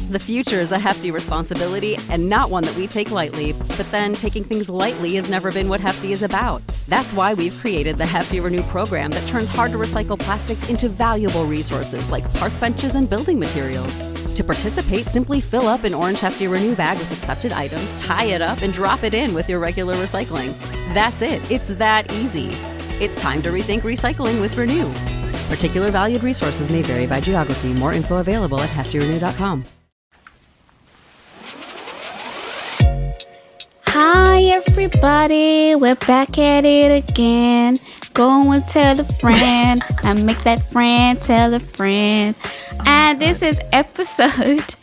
The future is a hefty responsibility and not one that we take lightly, but then taking things lightly has never been what Hefty is about. That's why we've created the Hefty Renew program that turns hard-to-recycle plastics into valuable resources like park benches and building materials. To participate, simply fill up an orange Hefty Renew bag with accepted items, tie it up, and drop it in with your regular recycling. That's it. It's that easy. It's time to rethink recycling with Renew. Particular valued resources may vary by geography. More info available at heftyrenew.com. Hi everybody, we're back at it again. Go and tell a friend and make that friend tell a friend. And this is episode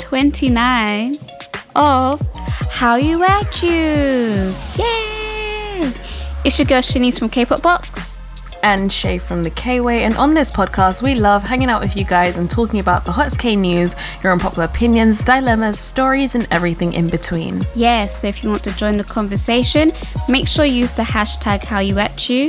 29 of How You At You. Yay! It's your girl Shanice from K-Pop Box. And Shay from the K-Way, and on this podcast we love hanging out with you guys and talking about the hottest K news, your unpopular opinions, dilemmas, stories, and everything in between. Yes, so if you want to join the conversation, make sure you use the hashtag HowYouAtYou,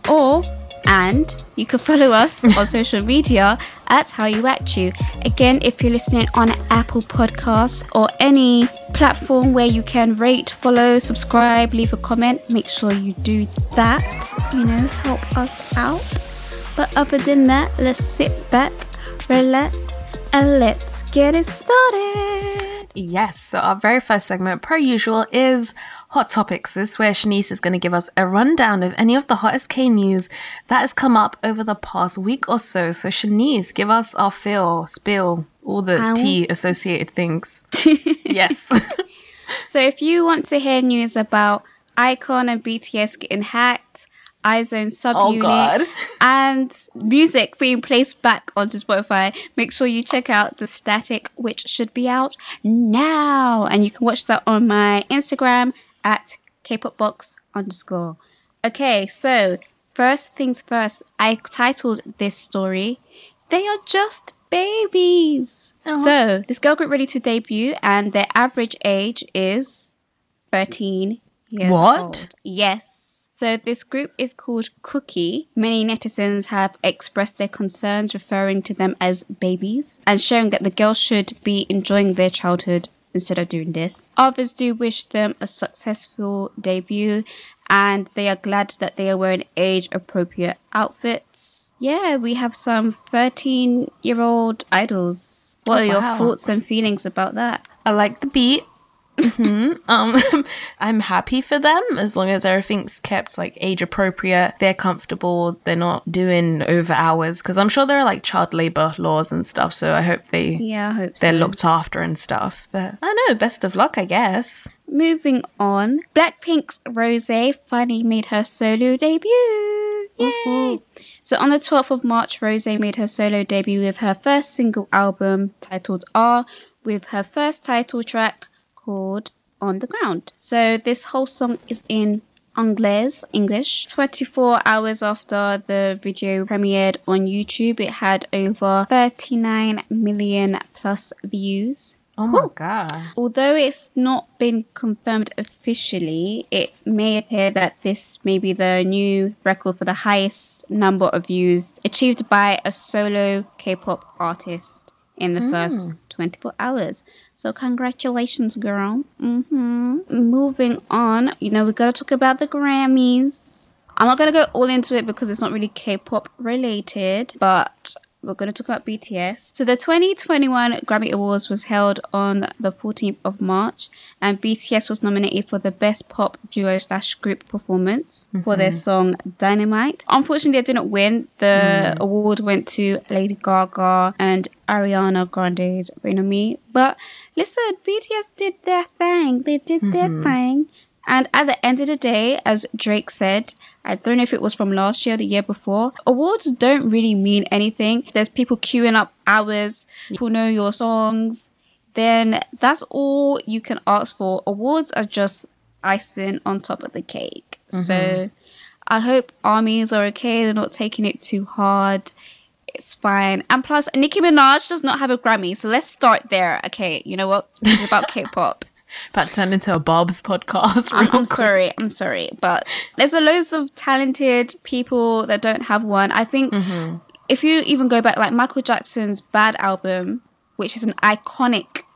and you can follow us on social media at HowYouAtYou. Again, if you're listening on Apple Podcasts or any platform where you can rate, follow, subscribe, leave a comment, make sure you do that, help us out. But other than that, let's sit back, relax, and let's get it started. Yes, so our very first segment, per usual, is Hot Topics. This is where Shanice is going to give us a rundown of any of the hottest K news that has come up over the past week or so. So Shanice, give us our spill, all the tea associated things. Yes. So if you want to hear news about iKON and BTS getting hacked, iZone subunit, and music being placed back onto Spotify, make sure you check out The Static, which should be out now. And you can watch that on my Instagram at kpopbox_. Okay, so first things first, I titled this story, They Are Just Babies. So this girl group ready to debut and their average age is 13 years old. Yes. So this group is called Cookie. Many netizens have expressed their concerns referring to them as babies and showing that the girls should be enjoying their childhood instead of doing this. Others do wish them a successful debut and they are glad that they are wearing age-appropriate outfits. Yeah, we have some 13-year-old idols. What are your thoughts and feelings about that? I like the beat. I'm happy for them as long as everything's kept like age appropriate, they're comfortable, they're not doing over hours, because I'm sure there are like child labor laws and stuff, so I hope they're looked after and stuff. But I don't know, best of luck, I guess. Moving on, Blackpink's Rosé finally made her solo debut. Yay! So on the 12th of March, Rosé made her solo debut with her first single album titled R, with her first title track called On the Ground. So this whole song is in English. 24 hours after the video premiered on YouTube, it had over 39 million plus views. Oh my god. Although it's not been confirmed officially, it may appear that this may be the new record for the highest number of views achieved by a solo K-pop artist in the first 24 hours. So congratulations, girl. Moving on, we gotta talk about the Grammys. I'm not gonna go all into it because it's not really K-pop related, but we're going to talk about BTS. So the 2021 Grammy Awards was held on the 14th of March, and BTS was nominated for the Best Pop Duo/Group Performance for their song Dynamite. Unfortunately, they didn't win. The award went to Lady Gaga and Ariana Grande's Rain On Me. But listen, BTS did their thing. They did their thing. And at the end of the day, as Drake said, I don't know if it was from last year or the year before, awards don't really mean anything. There's people queuing up hours, people know your songs, then that's all you can ask for. Awards are just icing on top of the cake. So I hope ARMYs are okay, they're not taking it too hard. It's fine. And plus, Nicki Minaj does not have a Grammy, so let's start there. Okay, you know what? It's about K-pop. About to turn into a Bob's podcast. I'm sorry, but there's a loads of talented people that don't have one. I think if you even go back, like Michael Jackson's Bad album, which is an iconic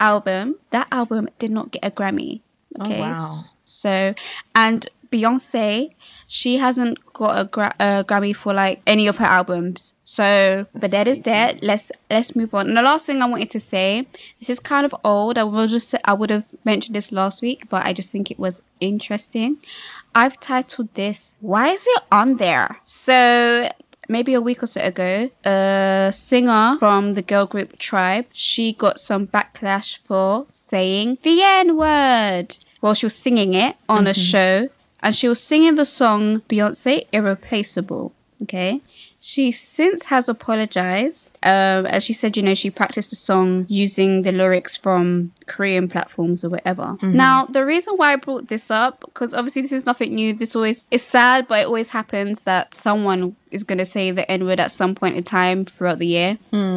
album, that album did not get a Grammy. Okay. Oh, wow. So, and Beyonce, she hasn't got a Grammy for like any of her albums. So, but that is that. Let's move on. And the last thing I wanted to say, this is kind of old. I would have mentioned this last week, but I just think it was interesting. I've titled this, "Why is it on there?" So maybe a week or so ago, a singer from the girl group Tribe, she got some backlash for saying the N-word. Well, she was singing it on a show, and she was singing the song Beyonce Irreplaceable. Okay. She since has apologized. As she said, she practiced the song using the lyrics from Korean platforms or whatever. Now, the reason why I brought this up, because obviously this is nothing new. This always is sad, but it always happens that someone is going to say the N-word at some point in time throughout the year.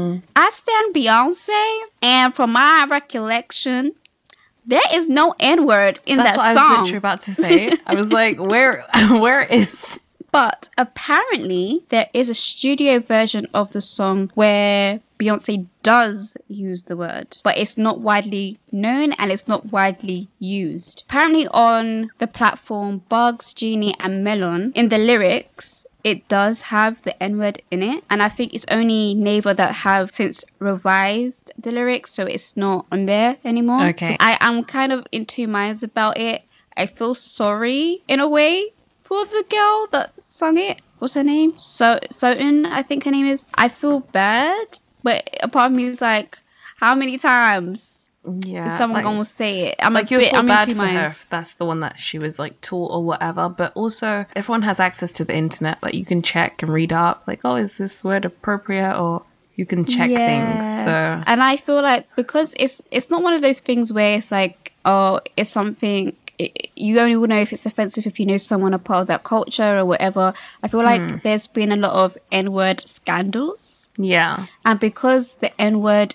I stand Beyonce, and from my recollection, there is no N-word in that song. That's what I was literally about to say. I was like, where is... But apparently, there is a studio version of the song where Beyonce does use the word, but it's not widely known and it's not widely used. Apparently, on the platform Bugs, Genie, and Melon, in the lyrics, it does have the N-word in it. And I think it's only Naver that have since revised the lyrics, so it's not on there anymore. Okay. I am kind of in two minds about it. I feel sorry in a way for the girl that sung it. What's her name? Soten, I think her name is. I feel bad, but a part of me is like, how many times is someone gonna say it? I'm you feel bad in two for her minds. if that's the one that she was like taught or whatever, but also everyone has access to the internet. Like you can check and read up, like, oh, is this word appropriate? Or you can check things. So, and I feel like because it's not one of those things where it's like, oh, it's something. You only will know if it's offensive if you know someone a part of that culture or whatever. I feel like there's been a lot of N-word scandals. yeah. And because the N-word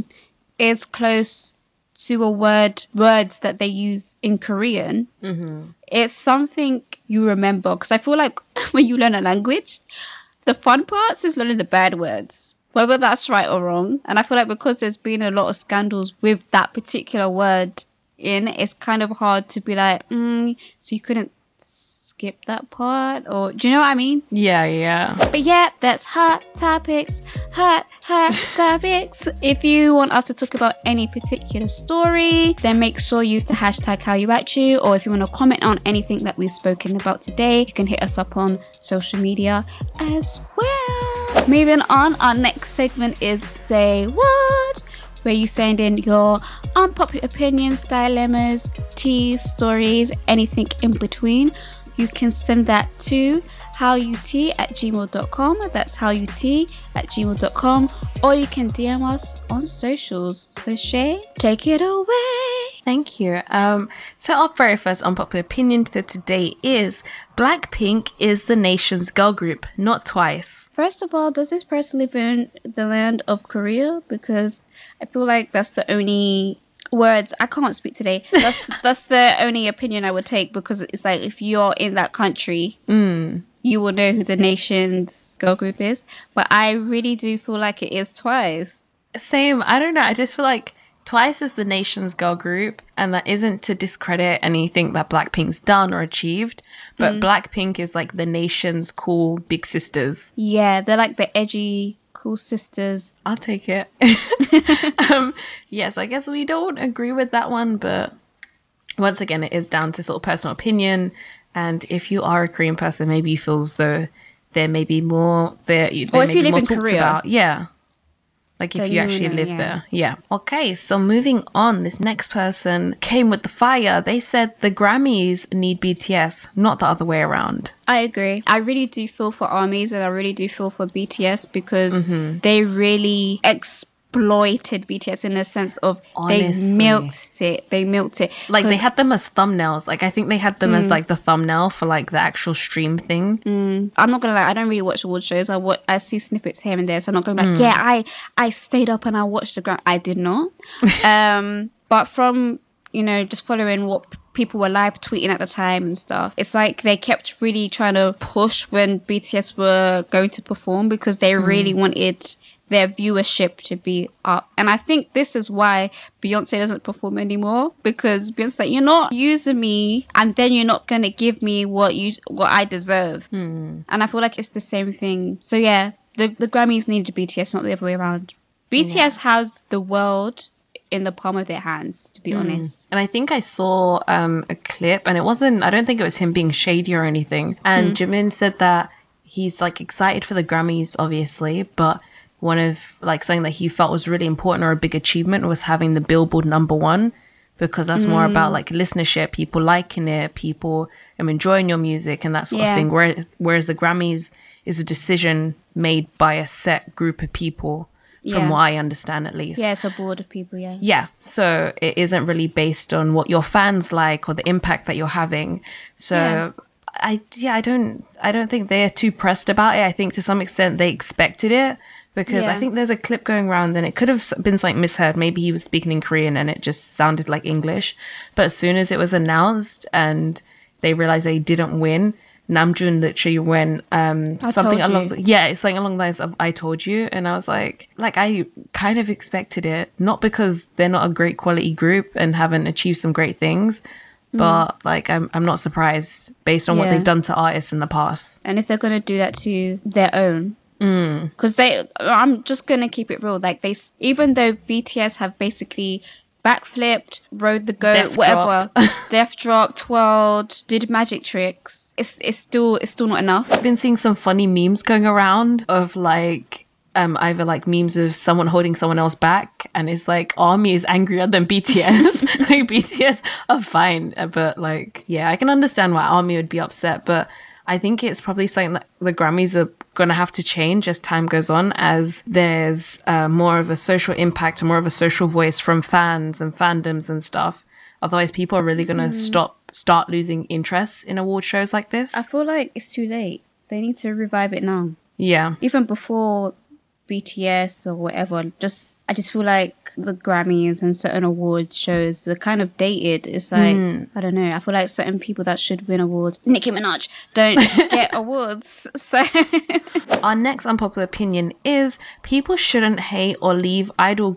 is close to words that they use in Korean, it's something you remember. Because I feel like when you learn a language, the fun parts is learning the bad words, whether that's right or wrong. And I feel like because there's been a lot of scandals with that particular word it's kind of hard to be like, so you couldn't skip that part, or do you know what I mean? Yeah. But yeah, that's hot topics. If you want us to talk about any particular story, then make sure you use the hashtag HowYouAtChu, or if you want to comment on anything that we've spoken about today, you can hit us up on social media as well. Moving on, our next segment is Say What, where you send in your unpopular opinions, dilemmas, teas, stories, anything in between. You can send that to howut@gmail.com. That's howut@gmail.com. Or you can DM us on socials. So Shay, take it away. Thank you. So our very first unpopular opinion for today is Blackpink is the nation's girl group, not Twice. First of all, does this person live in the land of Korea? Because I feel like that's the only words I can't speak today. That's the only opinion I would take, because it's like if you're in that country, you will know who the nation's girl group is. But I really do feel like it is Twice. Same. I don't know. I just feel like Twice is the nation's girl group, and that isn't to discredit anything that Blackpink's done or achieved, but Blackpink is like the nation's cool big sisters. Yeah, they're like the edgy, cool sisters. I'll take it. Yes, I guess we don't agree with that one, but once again, it is down to sort of personal opinion. And if you are a Korean person, maybe you feel as though there may be more there. Or if you live in Korea. About. Yeah. Like if you actually live there. Yeah. Okay, so moving on, this next person came with the fire. They said the Grammys need BTS, not the other way around. I agree. I really do feel for ARMYs, and I really do feel for BTS, because they really exploited BTS in the sense of They milked it. Like they had them as thumbnails. Like I think they had them as like the thumbnail for like the actual stream thing. I'm not gonna lie, I don't really watch award shows. I see snippets here and there, so I'm not gonna be like, yeah, I stayed up and I watched the Grammy. I did not. But from just following what people were live tweeting at the time and stuff, it's like they kept really trying to push when BTS were going to perform, because they really wanted their viewership to be up. And I think this is why Beyonce doesn't perform anymore, because Beyonce's like, you're not using me and then you're not going to give me what I deserve. And I feel like it's the same thing. So yeah, the Grammys needed BTS, not the other way around. BTS has the world in the palm of their hands, to be honest. And I think I saw a clip, and I don't think it was him being shady or anything. And Jimin said that he's like excited for the Grammys, obviously, but one of like something that he felt was really important or a big achievement was having the Billboard #1, because that's more about like listenership, people liking it, people enjoying your music and that sort of thing. Whereas the Grammys is a decision made by a set group of people, from what I understand at least. Yeah, it's a board of people, yeah. Yeah, so it isn't really based on what your fans like or the impact that you're having. So I don't think they're too pressed about it. I think to some extent they expected it, because I think there's a clip going around and it could have been something misheard. Maybe he was speaking in Korean and it just sounded like English. But as soon as it was announced and they realized they didn't win, Namjoon literally went something along it's like along the lines of "I told you," and I was like I kind of expected it, not because they're not a great quality group and haven't achieved some great things, but like I'm not surprised based on what they've done to artists in the past. And if they're gonna do that to their own, because I'm just gonna keep it real. Like even though BTS have basically backflipped, rode the goat, death dropped, twirled, did magic tricks, it's still not enough. I've been seeing some funny memes going around of like either like memes of someone holding someone else back, and it's like ARMY is angrier than BTS. Like BTS are fine, but like I can understand why ARMY would be upset, but I think it's probably something that the Grammys are going to have to change as time goes on, as there's more of a social impact and more of a social voice from fans and fandoms and stuff. Otherwise, people are really going to start losing interest in award shows like this. I feel like it's too late. They need to revive it now. Yeah. Even before BTS or whatever, I just feel like the Grammys and certain award shows are kind of dated. It's like, I don't know, I feel like certain people that should win awards, Nicki Minaj, don't get awards. So our next unpopular opinion is people shouldn't hate or leave idols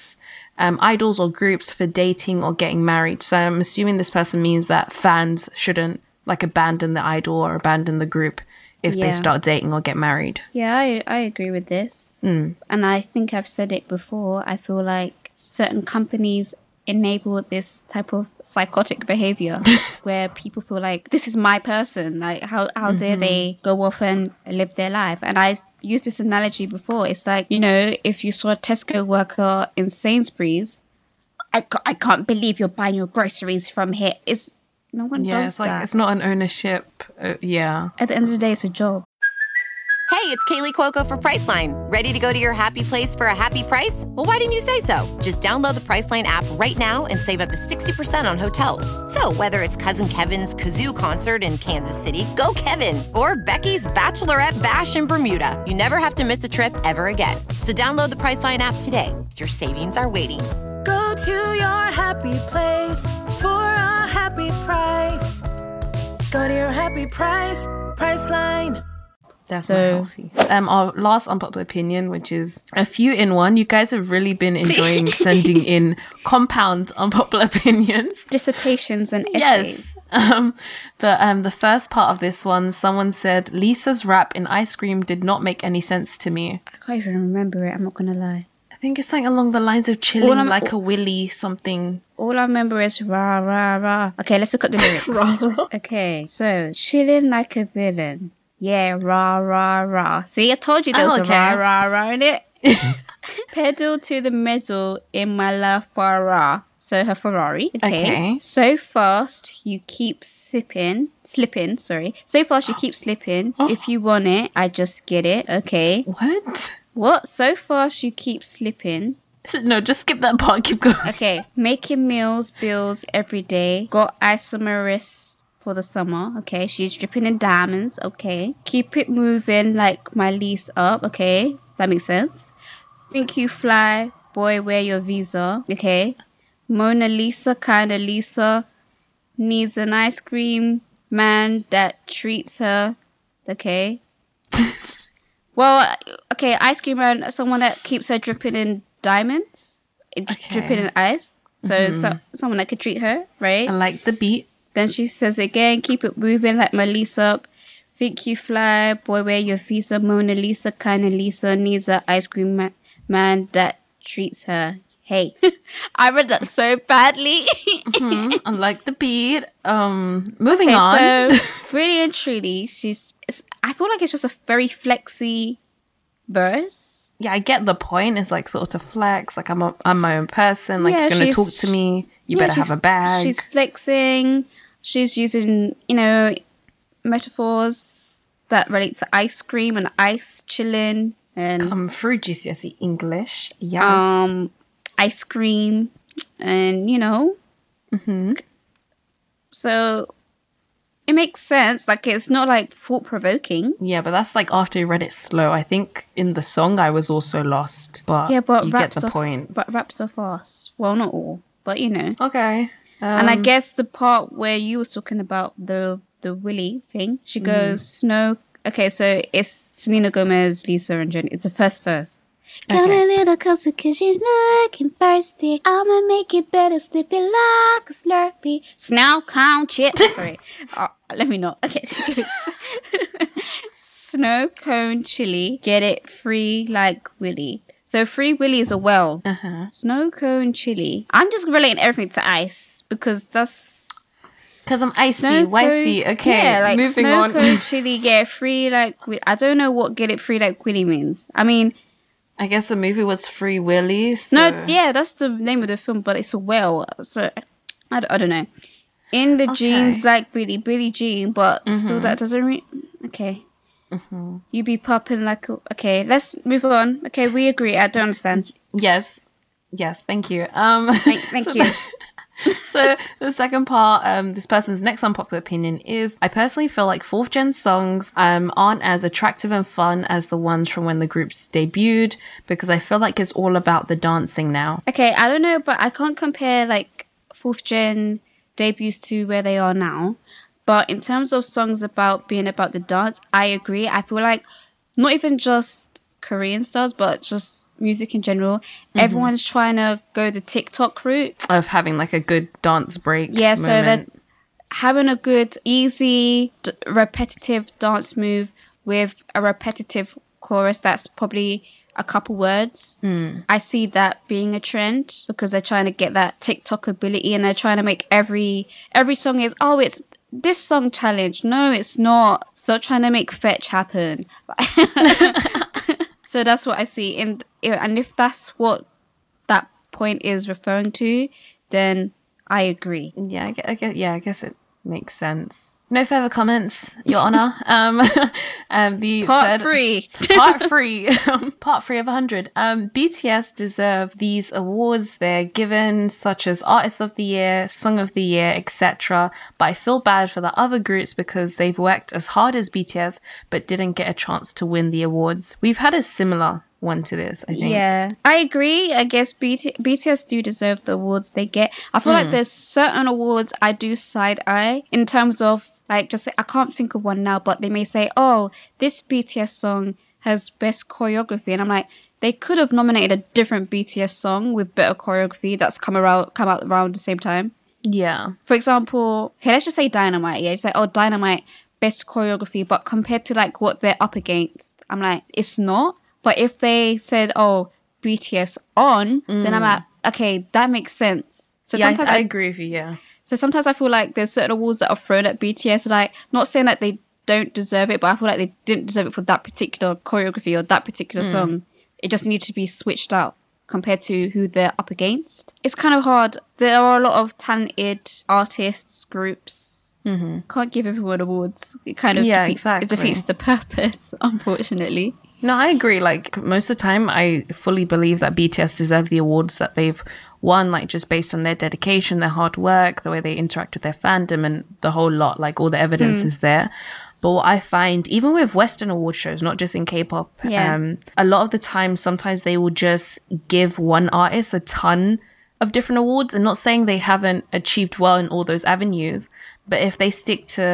or groups for dating or getting married. So I'm assuming this person means that fans shouldn't like abandon the idol or abandon the group if they start dating or get married. Yeah, I agree with this. And I think I've said it before. I feel like certain companies enable this type of psychotic behavior where people feel like, this is my person. Like, how dare they go off and live their life? And I used this analogy before. It's like, if you saw a Tesco worker in Sainsbury's, I can't believe you're buying your groceries from here. No one does it's like that. it's not an ownership. At the end of the day, it's a job. Hey, it's Kaylee Cuoco for Priceline. Ready to go to your happy place for a happy price? Well, why didn't you say so? Just download the Priceline app right now and save up to 60% on hotels. So whether it's Cousin Kevin's Kazoo Concert in Kansas City, go Kevin, or Becky's Bachelorette Bash in Bermuda, you never have to miss a trip ever again. So download the Priceline app today. Your savings are waiting. Go to your happy place for a happy price. Go to your happy price, Priceline. That's not healthy. Our last unpopular opinion, which is a few in one. You guys have really been enjoying sending in compound unpopular opinions. Dissertations and essays. Yes. But the first part of this one, someone said, Lisa's rap in Ice Cream did not make any sense to me. I can't even remember it, I'm not going to lie. I think it's like along the lines of chilling like a willy something. All I remember is rah, rah, rah. Okay, let's look at the lyrics. Rah, rah. Okay, so chilling like a villain. Yeah, rah, rah, rah. See, I told you there was a rah, rah, rah in it. Pedal to the metal in my La Ferrari. So her Ferrari. Okay. So fast you keep slipping. So fast you keep slipping. If you want it, I just get it. Okay. What? So fast you keep slipping. No, just skip that part. Keep going. Okay. Making bills every day. Got ice on my wrist for the summer. Okay. She's dripping in diamonds. Okay. Keep it moving like my lease up. Okay. That makes sense. Think you fly. Boy, wear your visa. Okay. Mona Lisa, kinda Lisa. Needs an ice cream man that treats her. Okay. Well, okay, Ice Cream Man, someone that keeps her dripping in diamonds, dripping in ice. So, someone that could treat her, right? I like the beat. Then she says again, keep it moving like Melissa. Think you fly, boy, wear your visa. Mona Lisa, kind of Lisa needs a ice cream man that treats her. Hey, I read that so badly. I like the beat. Moving on. So really and truly, I feel like it's just a very flexy verse. Yeah, I get the point. It's like sort of to flex. Like I'm my own person. Like you're gonna talk to me. You better have a bag. She's flexing. She's using, metaphors that relate to ice cream and ice chilling and come through GCSE English. Yes. Ice cream and so it makes sense. Like it's not like thought-provoking. Yeah, but that's like after you read it slow. I think in the song I was also lost, but you get the point. But raps are fast. Well, not all, but Okay. And I guess the part where you were talking about the Willy thing, she goes, Snow. Okay, so it's Selena Gomez, Lisa, and Jen. It's the first verse. Come a little closer cause you're looking thirsty. I'ma make it better, slip it like a Slurpee. Snow cone chip. Sorry. Let me not. Okay, she goes. Snow cone chili. Get it free like Willy. So Free Willy is a well. Snow cone chili. I'm just relating everything to ice because that's... Because I'm icy, wifey. Okay, yeah, like moving snow on. cone chili, get it free like... I don't know what get it free like Willy means. I mean... I guess the movie was Free Willy. So. No, yeah, that's the name of the film, but it's a whale. So I don't know. In the jeans like Billie Jean, but still that doesn't okay. You be popping like okay. Let's move on. Okay, we agree. I don't understand. Yes, thank you. Thank you. So the second part, this person's next unpopular opinion is, I personally feel like 4th gen songs aren't as attractive and fun as the ones from when the groups debuted, because I feel like it's all about the dancing now. Okay, I don't know, but I can't compare like 4th gen debuts to where they are now. But in terms of songs about being about the dance, I agree. I feel like not even just Korean stars, but just music in general, everyone's trying to go the TikTok route of having like a good dance break. Yeah, moment. So that having a good, easy, repetitive dance move with a repetitive chorus that's probably a couple words. I see that being a trend because they're trying to get that TikTok ability and they're trying to make every song is, it's this song challenge. No, it's not. Stop trying to make fetch happen. So that's what I see. And if that's what that point is referring to, then I agree. Yeah, I guess it makes sense. No further comments, Your Honor. The part three of 100. BTS deserve these awards they're given, such as Artist of the Year, Song of the Year, etc. But I feel bad for the other groups because they've worked as hard as BTS, but didn't get a chance to win the awards. We've had a similar one to this, I think. Yeah, I agree. I guess BTS do deserve the awards they get. I feel like there's certain awards I do side eye in terms of like, just I can't think of one now, but they may say, oh, this BTS song has best choreography. And I'm like, they could have nominated a different BTS song with better choreography that's come out around the same time. Yeah. For example, okay, let's just say Dynamite. Yeah, it's like, oh, Dynamite, best choreography. But compared to like what they're up against, I'm like, it's not. But if they said, oh, BTS on, then I'm like, okay, that makes sense. So yeah, sometimes I agree with you, yeah. So sometimes I feel like there's certain awards that are thrown at BTS, like, not saying that they don't deserve it, but I feel like they didn't deserve it for that particular choreography or that particular song. It just needed to be switched out compared to who they're up against. It's kind of hard. There are a lot of talented artists, groups. Can't give everyone awards. It kind of defeats the purpose, unfortunately. No, I agree. Like, most of the time, I fully believe that BTS deserve the awards that they've won, like, just based on their dedication, their hard work, the way they interact with their fandom, and the whole lot. Like, all the evidence is there. But what I find, even with Western award shows, not just in K-pop, a lot of the time, sometimes they will just give one artist a ton of different awards. And not saying they haven't achieved well in all those avenues, but if they stick to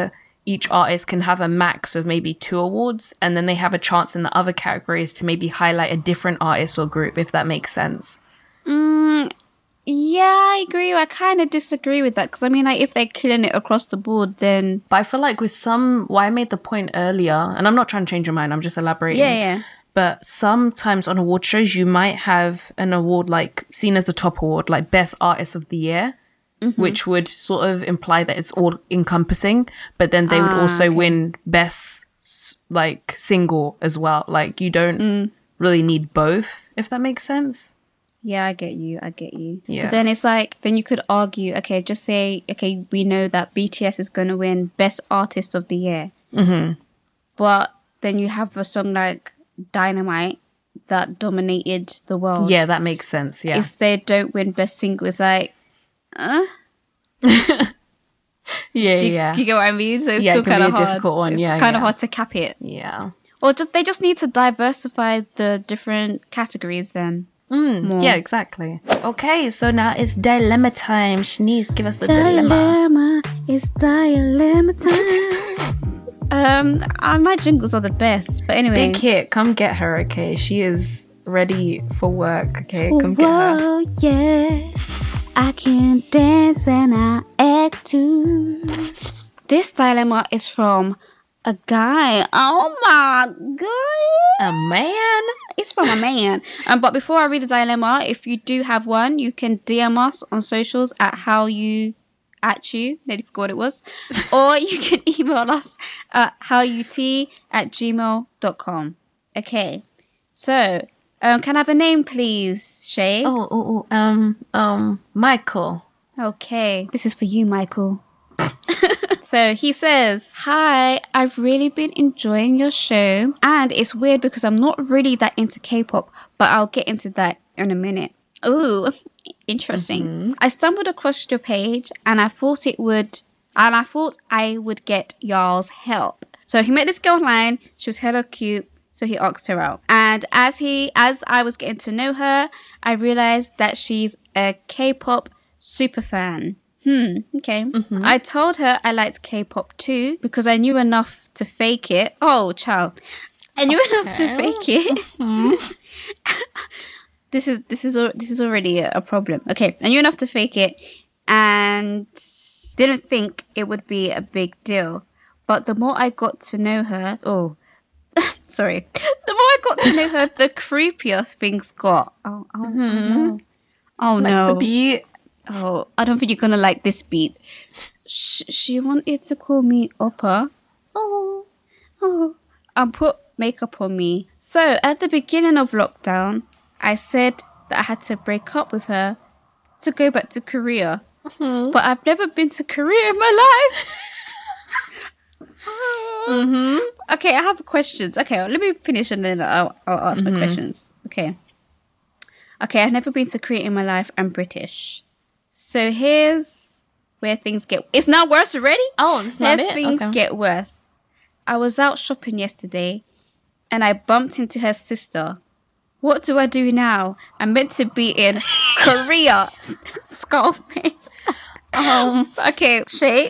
each artist can have a max of maybe 2 awards, and then they have a chance in the other categories to maybe highlight a different artist or group, if that makes sense. Yeah, I agree. I kind of disagree with that because I mean, like, if they're killing it across the board, then But I feel like with some, why I made the point earlier, and I'm not trying to change your mind, I'm just elaborating. yeah. But sometimes on award shows, you might have an award like seen as the top award, like Best Artist of the Year, which would sort of imply that it's all encompassing. But then they would also win Best like single as well. Like you don't really need both, if that makes sense. Yeah, I get you. Yeah. But then it's like, then you could argue, okay, just say, okay, we know that BTS is going to win Best Artist of the Year. Mm-hmm. But then you have a song like Dynamite that dominated the world. Yeah, that makes sense. Yeah. If they don't win Best Single, it's like, yeah. you get what I mean? So it's Yeah, still it can kind be of a hard. difficult one. It's Yeah, kind of yeah. hard to cap it. Yeah. Or they just need to diversify the different categories then. More. Yeah, exactly. Okay, so now it's dilemma time. Shanice, give us the dilemma. It's dilemma time. My jingles are the best, but anyway. Big Hit, come get her, okay? She is ready for work, okay? Come get her. Whoa, yeah. I can dance and I act too. This dilemma is from a guy. Oh my god. A man? It's from a man. But before I read the dilemma, if you do have one, you can DM us on socials at nearly forgot what it was. Or you can email us at howut@gmail.com. Okay. So, can I have a name, please, Shay? Michael. Okay. This is for you, Michael. So he says, hi, I've really been enjoying your show. And it's weird because I'm not really that into K-pop, but I'll get into that in a minute. Ooh, interesting. I stumbled across your page and I thought I would get y'all's help. So he met this girl online. She was hella cute. So he asked her out. And as I was getting to know her, I realized that she's a K-pop super fan. Okay. I told her I liked K-pop too because I knew enough to fake it. Oh, child. I knew enough to fake it. This is already a problem. Okay. I knew enough to fake it and didn't think it would be a big deal. But the more I got to know her, sorry. The more I got to know her, the creepier things got. Oh no. Oh no. The beat. Oh, I don't think you're gonna like this beat. She wanted to call me Oppa. Oh, and put makeup on me. So at the beginning of lockdown, I said that I had to break up with her to go back to Korea. But I've never been to Korea in my life. Okay, I have questions. Okay, let me finish and then I'll ask my questions. Okay, I've never been to Korea in my life. I'm British. So here's where things get... It's not worse already? Oh, it's not Here's it? things Okay. get worse. I was out shopping yesterday and I bumped into her sister. What do I do now? I'm meant to be in Korea. Skullface. Okay, Shay.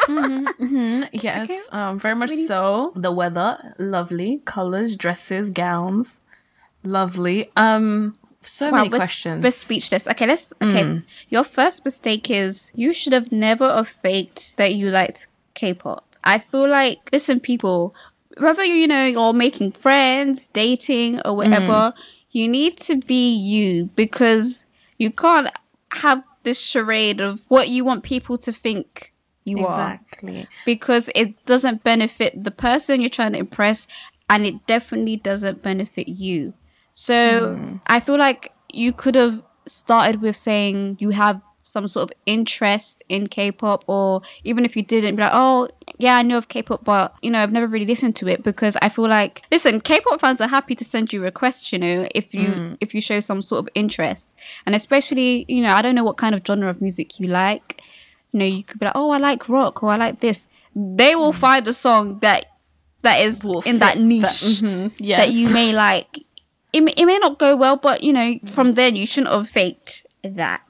Yes, very much so. The weather, lovely. Colors, dresses, gowns, lovely. So many questions. We're speechless. Okay, Your first mistake is you should have never have faked that you liked K-pop. I feel like, listen, people, whether you're making friends, dating, or whatever, you need to be you because you can't have this charade of what you want people to think you are. Exactly. Because it doesn't benefit the person you're trying to impress, and it definitely doesn't benefit you. So I feel like you could have started with saying you have some sort of interest in K-pop, or even if you didn't, be like, oh yeah, I know of K-pop, but I've never really listened to it. Because I feel like, listen, K-pop fans are happy to send you requests, if you show some sort of interest. And especially, I don't know what kind of genre of music you like. You could be like, oh, I like rock, or I like this. They will find a song that is in that niche that you may like. It may not go well, but from then you shouldn't have faked that.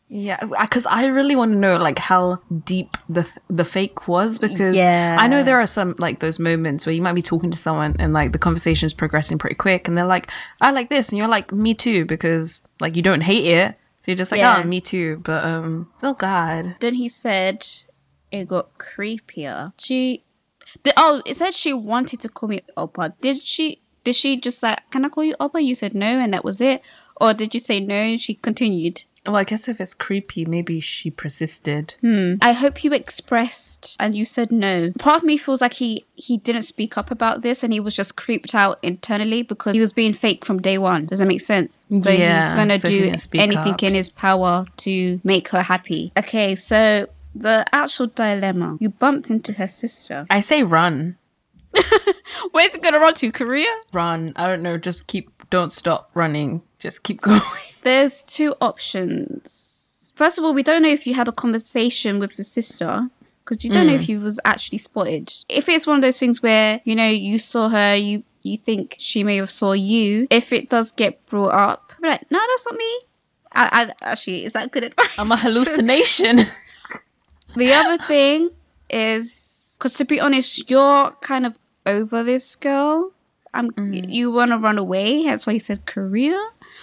Yeah, because I really want to know like how deep the fake was, because Yeah. I know there are some like those moments where you might be talking to someone and like the conversation is progressing pretty quick and they're like, I like this, and you're like, me too, because like you don't hate it, so you're just like, Yeah. oh, me too. But oh god, Then he said it got creepier. It said she wanted to call me Oppa. Did she just like, can I call you Oppa? You said no and that was it? Or did you say no and she continued? well, I guess if it's creepy, maybe she persisted. I hope you expressed and you said no. Part of me feels like he didn't speak up about this and he was just creeped out internally because he was being fake from day one. Does that make sense? So Yeah, he's going to so he do didn't speak anything up. in his power to make her happy. Okay, so the actual dilemma. You bumped into her sister. I say run. Where's it going to run to? Korea? Run. I don't know, just don't stop running. Just keep going. There's two options. First of all, we don't know if you had a conversation with the sister because you don't know if you was actually spotted. If it's one of those things where, you know, you saw her, you think she may have saw you, if it does get brought up, be like, no, that's not me. I actually, is that good advice? I'm a hallucination. The other thing is, because to be honest, you're kind of over this girl. You want to run away. That's why you said Korea.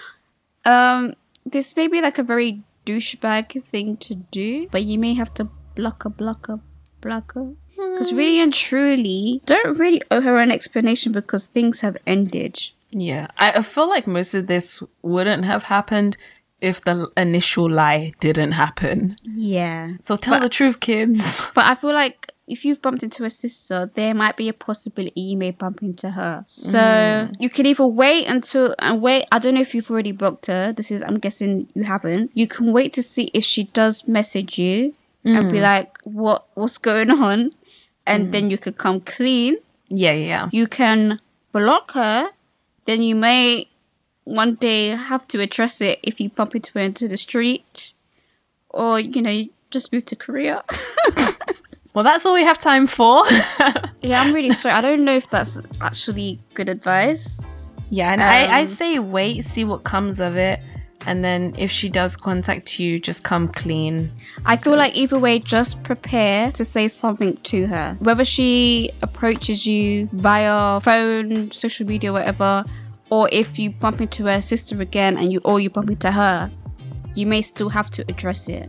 This may be like a very douchebag thing to do, but you may have to block her. Because really and truly, don't really owe her an explanation because things have ended. Yeah, I feel like most of this wouldn't have happened if the initial lie didn't happen. Yeah. So tell the truth, kids. But I feel like if you've bumped into a sister, there might be a possibility you may bump into her. So you can either wait. I don't know if you've already blocked her. I'm guessing you haven't. You can wait to see if she does message you and be like, what's going on? And then you could come clean. Yeah. You can block her. Then you may one day have to address it if you bump into her into the street. Or, you know, you just move to Korea. Well, that's all we have time for. Yeah, I'm really sorry. I don't know if that's actually good advice. Yeah, and I say wait, see what comes of it. And then if she does contact you, just come clean. I feel like either way, just prepare to say something to her. Whether she approaches you via phone, social media, whatever, or if you bump into her sister again and you bump into her, you may still have to address it.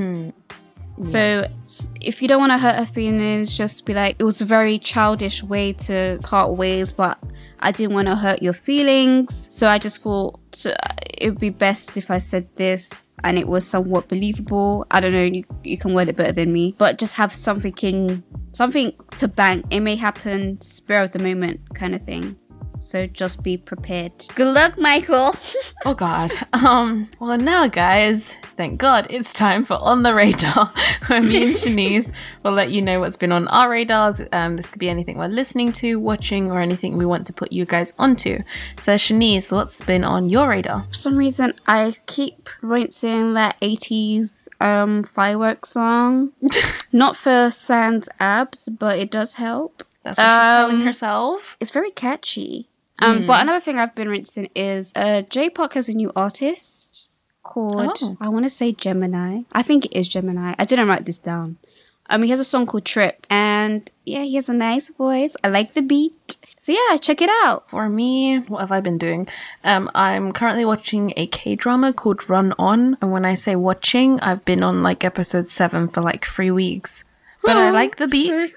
So if you don't want to hurt her feelings, just be like, it was a very childish way to part ways, but I didn't want to hurt your feelings. So I just thought it would be best if I said this and it was somewhat believable. I don't know, you can word it better than me, but just have something to bank. It may happen, spur of the moment kind of thing. So just be prepared. Good luck, Michael. Oh God. Well now guys, thank God it's time for On the Radar, where me and Shanice will let you know what's been on our radars. This could be anything we're listening to, watching, or anything we want to put you guys onto. So Shanice, what's been on your radar? For some reason, I keep rinsing that 80s fireworks song. Not for Sans abs, but it does help. That's what she's telling herself. It's very catchy. But another thing I've been rinsing is J-Park has a new artist called, I want to say Gemini. I think it is Gemini. I didn't write this down. He has a song called Trip. And yeah, he has a nice voice. I like the beat. So yeah, check it out. For me, what have I been doing? I'm currently watching a K-drama called Run On. And when I say watching, I've been on like episode 7 for like 3 weeks. But I like the beat.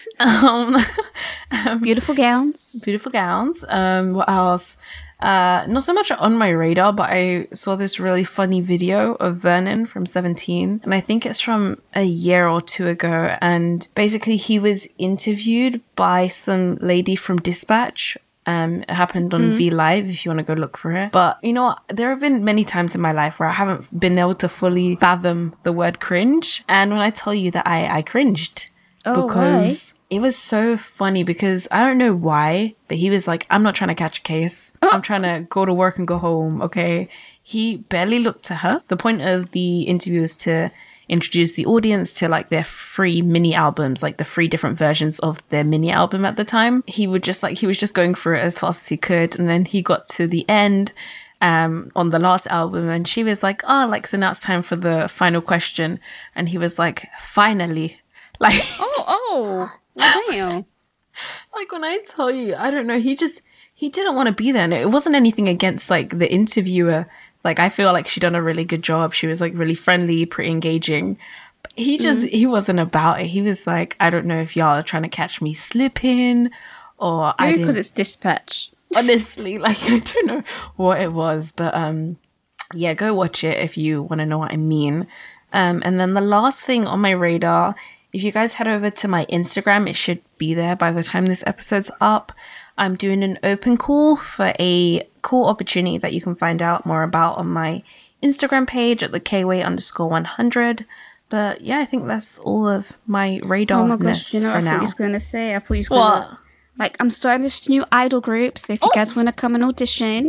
Beautiful gowns. Beautiful gowns. What else? Not so much on my radar, but I saw this really funny video of Vernon from 17. And I think it's from a year or two ago. And basically he was interviewed by some lady from Dispatch. It happened on V Live if you want to go look for it. But you know what? There have been many times in my life where I haven't been able to fully fathom the word cringe. And when I tell you that I cringed. Because it was so funny, because I don't know why, but he was like, I'm not trying to catch a case. I'm trying to go to work and go home, okay? He barely looked to her. The point of the interview was to introduce the audience to like their free mini albums, like the 3 different versions of their mini album at the time. He was just going through it as fast as he could, and then he got to the end on the last album, and she was like, "Oh, like so now it's time for the final question," and he was like, "Finally," like, oh, damn. like when I tell you, I don't know, he didn't want to be there, and it wasn't anything against like the interviewer. Like I feel like she done a really good job. She was like really friendly, pretty engaging. But he wasn't about it. He was like, "I don't know if y'all are trying to catch me slipping, or I didn't." Because it's Dispatch. Honestly, like I don't know what it was, but yeah, go watch it if you want to know what I mean. And then the last thing on my radar, if you guys head over to my Instagram, it should be there by the time this episode's up. I'm doing an open call for a cool opportunity that you can find out more about on my Instagram page at the kway_100. But yeah, I think that's all of my radar. Oh my gosh, you know what I thought you was going to say? I thought you was going to... Like, I'm starting this new idol group, so if you guys want to come and audition,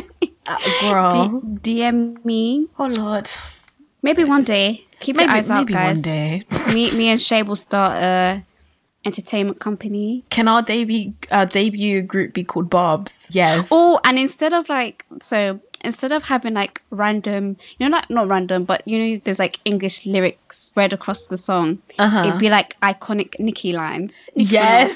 girl, DM me. Oh, Lord. Maybe one day. Keep your eyes out, guys. One day. me and Shay will start a entertainment company. Can our debut group be called Bobs? Yes. Oh, and instead of having like random, you know, like not random, but you know, there's like English lyrics spread across the song. It'd be like iconic Nicki lines. Yes.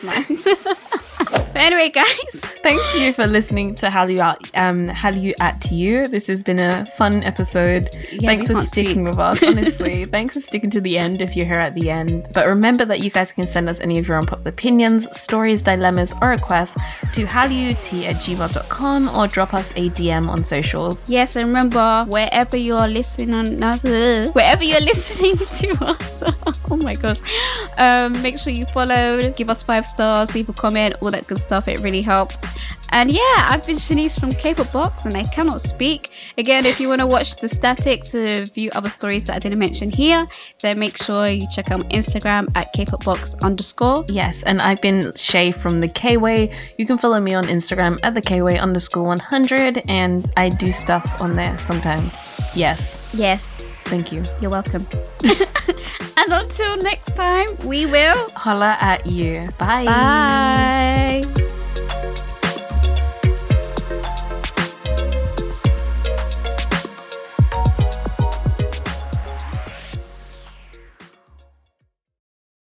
But anyway, guys, thank you for listening to Hallyu at to you. This has been a fun episode. Yeah, thanks for sticking with us, honestly. Thanks for sticking to the end if you're here at the end. But remember that you guys can send us any of your unpopular opinions, stories, dilemmas, or requests to hallyu@gmail.com or drop us a DM on socials. Yes, and remember, wherever you're listening to us, oh my gosh, make sure you follow, give us 5 stars, leave a comment, all that good stuff. It really helps. And yeah, I've been Shanice from K-Pop Box, and I cannot speak. Again, if you want to watch the static to view other stories that I didn't mention here, then make sure you check out my Instagram at kpopbox_. Yes, and I've been Shay from the Kway. You can follow me on Instagram at the kway_100, and I do stuff on there sometimes. Yes. Thank you. You're welcome. And until next time, we will holla at you. Bye. Bye.